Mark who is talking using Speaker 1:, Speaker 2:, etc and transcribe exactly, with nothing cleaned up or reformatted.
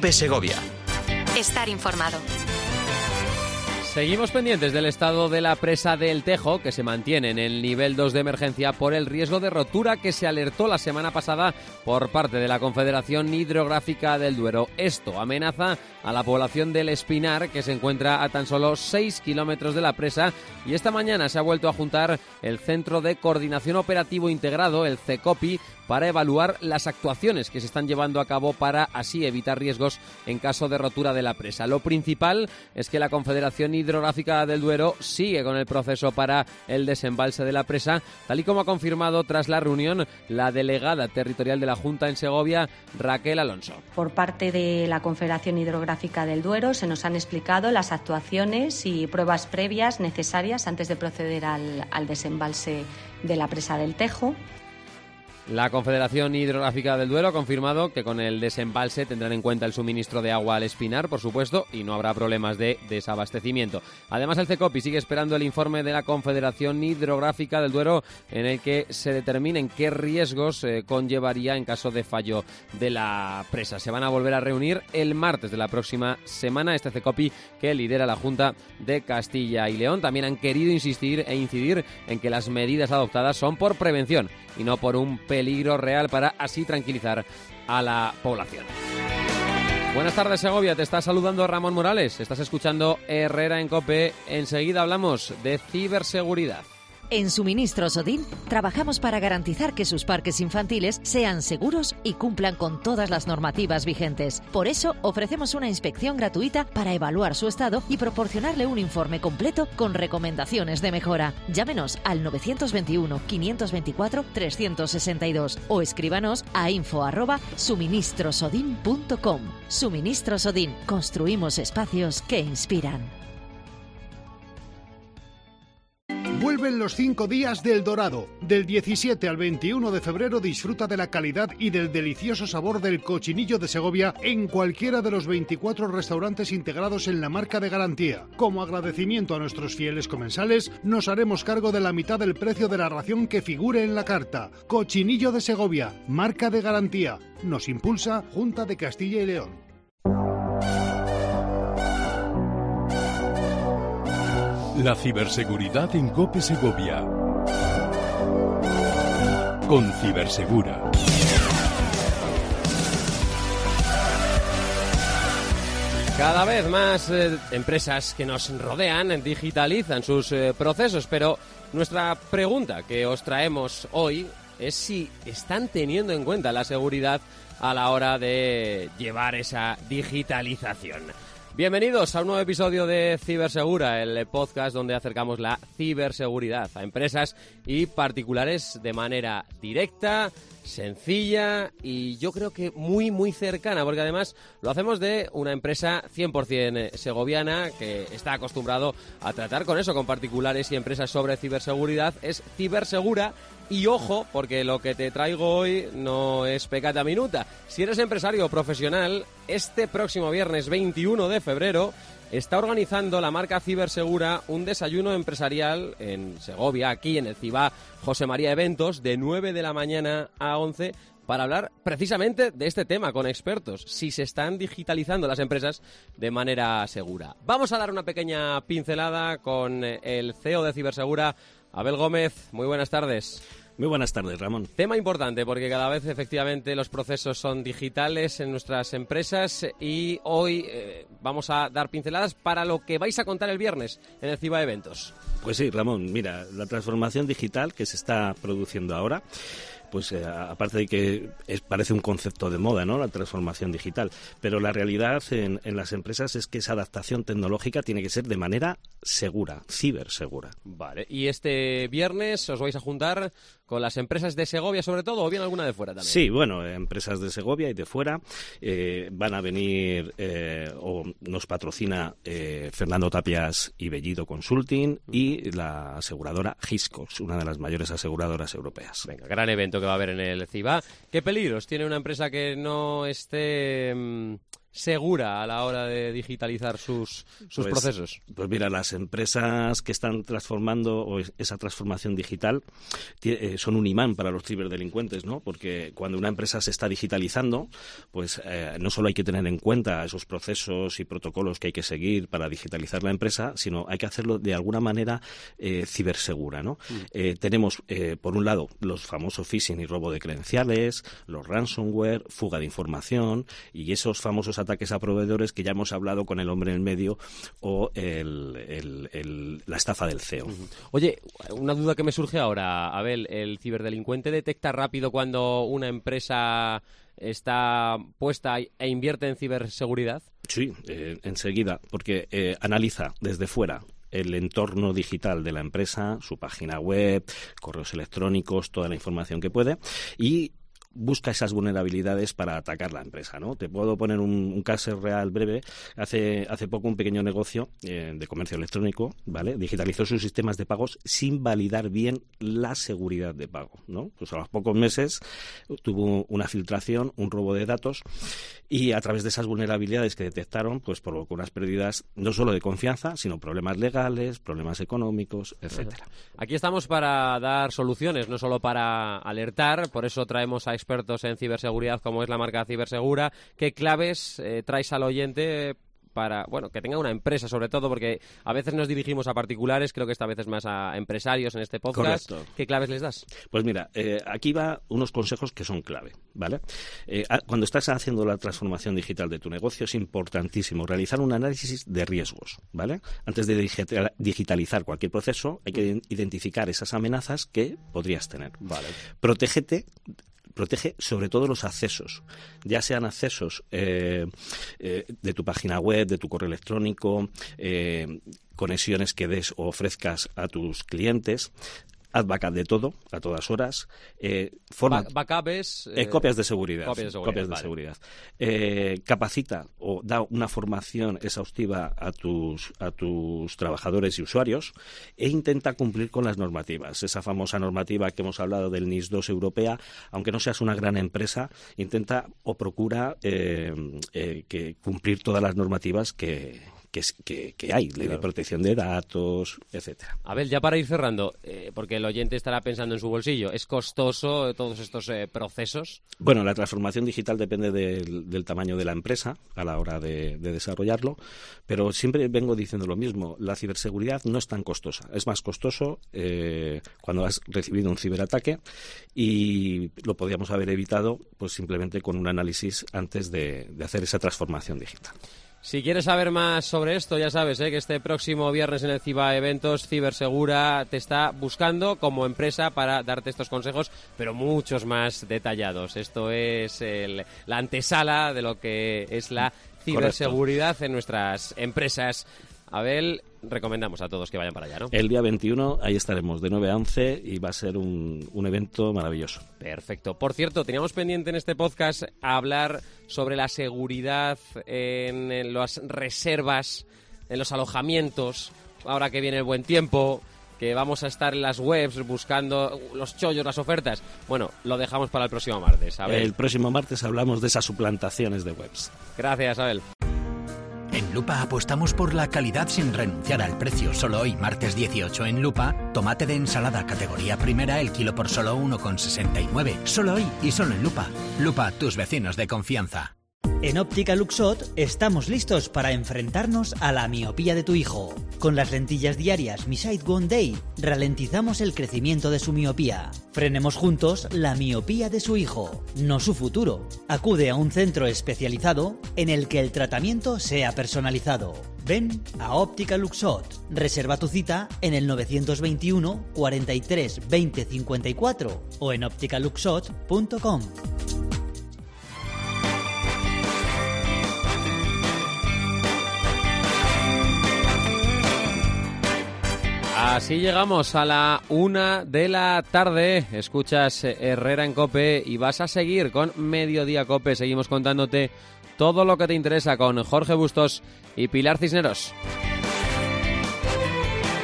Speaker 1: COPE Segovia.
Speaker 2: Estar informado.
Speaker 3: Seguimos pendientes del estado de la presa del Tejo, que se mantiene en el nivel dos de emergencia por el riesgo de rotura que se alertó la semana pasada por parte de la Confederación Hidrográfica del Duero. Esto amenaza a la población del Espinar, que se encuentra a tan solo seis kilómetros de la presa, y esta mañana se ha vuelto a juntar el Centro de Coordinación Operativo Integrado, el CECOPI, para evaluar las actuaciones que se están llevando a cabo para así evitar riesgos en caso de rotura de la presa. Lo principal es que la Confederación Hidrográfica del Duero sigue con el proceso para el desembalse de la presa, tal y como ha confirmado tras la reunión la delegada territorial de la Junta en Segovia, Raquel Alonso.
Speaker 4: Por parte de la Confederación Hidrográfica del Duero se nos han explicado las actuaciones y pruebas previas necesarias antes de proceder al, al desembalse de la presa del Tejo.
Speaker 3: La Confederación Hidrográfica del Duero ha confirmado que con el desembalse tendrán en cuenta el suministro de agua al Espinar, por supuesto, y no habrá problemas de desabastecimiento. Además, el CECOPI sigue esperando el informe de la Confederación Hidrográfica del Duero en el que se determinen qué riesgos eh, conllevaría en caso de fallo de la presa. Se van a volver a reunir el martes de la próxima semana este CECOPI que lidera la Junta de Castilla y León. También han querido insistir e incidir en que las medidas adoptadas son por prevención y no por un peligro real, para así tranquilizar a la población. Buenas tardes, Segovia, te está saludando Ramón Morales. Estás escuchando Herrera en COPE. Enseguida hablamos de ciberseguridad.
Speaker 5: En Suministros Odin trabajamos para garantizar que sus parques infantiles sean seguros y cumplan con todas las normativas vigentes. Por eso ofrecemos una inspección gratuita para evaluar su estado y proporcionarle un informe completo con recomendaciones de mejora. Llámenos al nueve dos uno, cinco dos cuatro, tres seis dos o escríbanos a info arroba suministrosodin punto com. Suministros Odin. Construimos espacios que inspiran.
Speaker 6: Vuelven los cinco días del Dorado. Del diecisiete al veintiuno de febrero disfruta de la calidad y del delicioso sabor del cochinillo de Segovia en cualquiera de los veinticuatro restaurantes integrados en la marca de garantía. Como agradecimiento a nuestros fieles comensales, nos haremos cargo de la mitad del precio de la ración que figure en la carta. Cochinillo de Segovia, marca de garantía. Nos impulsa Junta de Castilla y León.
Speaker 7: La ciberseguridad en COPE Segovia. Con Cibersegura.
Speaker 3: Cada vez más eh, empresas que nos rodean digitalizan sus eh, procesos, pero nuestra pregunta que os traemos hoy es si están teniendo en cuenta la seguridad a la hora de llevar esa digitalización. Bienvenidos a un nuevo episodio de Cibersegura, el podcast donde acercamos la ciberseguridad a empresas y particulares de manera directa, sencilla y yo creo que muy muy cercana, porque además lo hacemos de una empresa cien por ciento segoviana que está acostumbrado a tratar con eso, con particulares y empresas sobre ciberseguridad. Es Cibersegura. Y ojo, porque lo que te traigo hoy no es peccata minuta. Si eres empresario o profesional, este próximo viernes veintiuno de febrero está organizando la marca Cibersegura un desayuno empresarial en Segovia, aquí en el Cibá José María Eventos, de nueve de la mañana a once, para hablar precisamente de este tema con expertos, si se están digitalizando las empresas de manera segura. Vamos a dar una pequeña pincelada con el C E O de Cibersegura, Abel Gómez. Muy buenas tardes.
Speaker 8: Muy buenas tardes, Ramón.
Speaker 3: Tema importante, porque cada vez efectivamente los procesos son digitales en nuestras empresas y hoy eh, vamos a dar pinceladas para lo que vais a contar el viernes en el Cibá Eventos.
Speaker 8: Pues sí, Ramón, mira, la transformación digital que se está produciendo ahora, pues eh, aparte de que es, parece un concepto de moda, ¿no?, la transformación digital, pero la realidad en, en las empresas es que esa adaptación tecnológica tiene que ser de manera segura, cibersegura.
Speaker 3: Vale, y este viernes os vais a juntar con las empresas de Segovia sobre todo, o bien alguna de fuera también.
Speaker 8: Sí, bueno, empresas de Segovia y de fuera eh, van a venir, eh, o nos patrocina eh, Fernando Tapias y Bellido Consulting y la aseguradora Hiscox, una de las mayores aseguradoras europeas.
Speaker 3: Venga, gran evento que va a haber en el Cibá. ¿Qué peligros tiene una empresa que no esté mmm, segura a la hora de digitalizar sus, sus
Speaker 8: pues,
Speaker 3: procesos?
Speaker 8: Pues mira, las empresas que están transformando o esa transformación digital eh, son un imán para los ciberdelincuentes, ¿no? Porque cuando una empresa se está digitalizando, pues eh, no solo hay que tener en cuenta esos procesos y protocolos que hay que seguir para digitalizar la empresa, sino hay que hacerlo de alguna manera eh, cibersegura, ¿no? Mm. Eh, tenemos, eh, por un lado, los famosos phishing y robo de credenciales, los ransomware, fuga de información y esos famosos ataques a proveedores que ya hemos hablado con el hombre en el medio o el, el, el, la estafa del C E O.
Speaker 3: Oye, una duda que me surge ahora, Abel, ¿el ciberdelincuente detecta rápido cuando una empresa está puesta e invierte en ciberseguridad?
Speaker 8: Sí, eh, enseguida, porque eh, analiza desde fuera el entorno digital de la empresa, su página web, correos electrónicos, toda la información que puede, y busca esas vulnerabilidades para atacar la empresa, ¿no? Te puedo poner un, un caso real breve. Hace hace poco un pequeño negocio eh, de comercio electrónico, ¿vale? Digitalizó sus sistemas de pagos sin validar bien la seguridad de pago, ¿no? Pues a los pocos meses tuvo una filtración, un robo de datos y a través de esas vulnerabilidades que detectaron, pues provocó unas pérdidas no solo de confianza, sino problemas legales, problemas económicos, etcétera.
Speaker 3: Aquí estamos para dar soluciones, no solo para alertar, por eso traemos a expertos en ciberseguridad como es la marca Cibersegura. ¿Qué claves eh, traes al oyente para, bueno, que tenga una empresa sobre todo? Porque a veces nos dirigimos a particulares, creo que esta vez es más a empresarios en este podcast.
Speaker 8: Correcto.
Speaker 3: ¿Qué claves les das?
Speaker 8: Pues mira, eh, aquí va unos consejos que son clave, ¿vale? Eh, cuando estás haciendo la transformación digital de tu negocio es importantísimo realizar un análisis de riesgos, ¿vale? Antes de digitalizar cualquier proceso hay que identificar esas amenazas que podrías tener.
Speaker 3: Vale.
Speaker 8: Protégete Protege sobre todo los accesos, ya sean accesos eh, eh, de tu página web, de tu correo electrónico, eh, conexiones que des o ofrezcas a tus clientes. Haz backup de todo, a todas horas. Eh, forma,
Speaker 3: ba backup es...
Speaker 8: Eh, eh, copias de seguridad.
Speaker 3: Copias de seguridad.
Speaker 8: Copias de
Speaker 3: vale.
Speaker 8: seguridad. Eh, capacita o da una formación exhaustiva a tus, a tus trabajadores y usuarios e intenta cumplir con las normativas. Esa famosa normativa que hemos hablado del N I S dos europea, aunque no seas una gran empresa, intenta o procura eh, eh, que cumplir todas las normativas que... Que, que, que hay, ley claro. de protección de datos, etcétera.
Speaker 3: Abel, ya para ir cerrando, eh, porque el oyente estará pensando en su bolsillo, ¿es costoso todos estos eh, procesos?
Speaker 8: Bueno, la transformación digital depende del, del tamaño de la empresa a la hora de, de desarrollarlo, pero siempre vengo diciendo lo mismo, la ciberseguridad no es tan costosa, es más costoso eh, cuando has recibido un ciberataque y lo podríamos haber evitado pues simplemente con un análisis antes de, de hacer esa transformación digital.
Speaker 3: Si quieres saber más sobre esto, ya sabes ¿eh? que este próximo viernes en el CIBA Eventos, Cibersegura te está buscando como empresa para darte estos consejos, pero muchos más detallados. Esto es el, la antesala de lo que es la ciberseguridad Correcto. En nuestras empresas. Abel, recomendamos a todos que vayan para allá, ¿no?
Speaker 8: El día veintiuno, ahí estaremos, de nueve a once, y va a ser un, un evento maravilloso.
Speaker 3: Perfecto. Por cierto, teníamos pendiente en este podcast hablar sobre la seguridad en, en las reservas, en los alojamientos, ahora que viene el buen tiempo, que vamos a estar en las webs buscando los chollos, las ofertas. Bueno, lo dejamos para el próximo martes, Abel.
Speaker 8: El próximo martes hablamos de esas suplantaciones de webs.
Speaker 3: Gracias, Abel.
Speaker 1: En Lupa apostamos por la calidad sin renunciar al precio. Solo hoy, martes dieciocho, en Lupa, tomate de ensalada categoría primera, el kilo por solo uno con sesenta y nueve. Solo hoy y solo en Lupa. Lupa, tus vecinos de confianza.
Speaker 9: En Óptica Luxot estamos listos para enfrentarnos a la miopía de tu hijo. Con las lentillas diarias Mi Sight One Day ralentizamos el crecimiento de su miopía. Frenemos juntos la miopía de su hijo, no su futuro. Acude a un centro especializado en el que el tratamiento sea personalizado. Ven a Óptica Luxot. Reserva tu cita en el novecientos veintiuno, cuarenta y tres, veinte, cincuenta y cuatro o en óptica luxot punto com.
Speaker 3: Así llegamos a la una de la tarde. Escuchas Herrera en COPE y vas a seguir con Mediodía COPE. Seguimos contándote todo lo que te interesa con Jorge Bustos y Pilar Cisneros.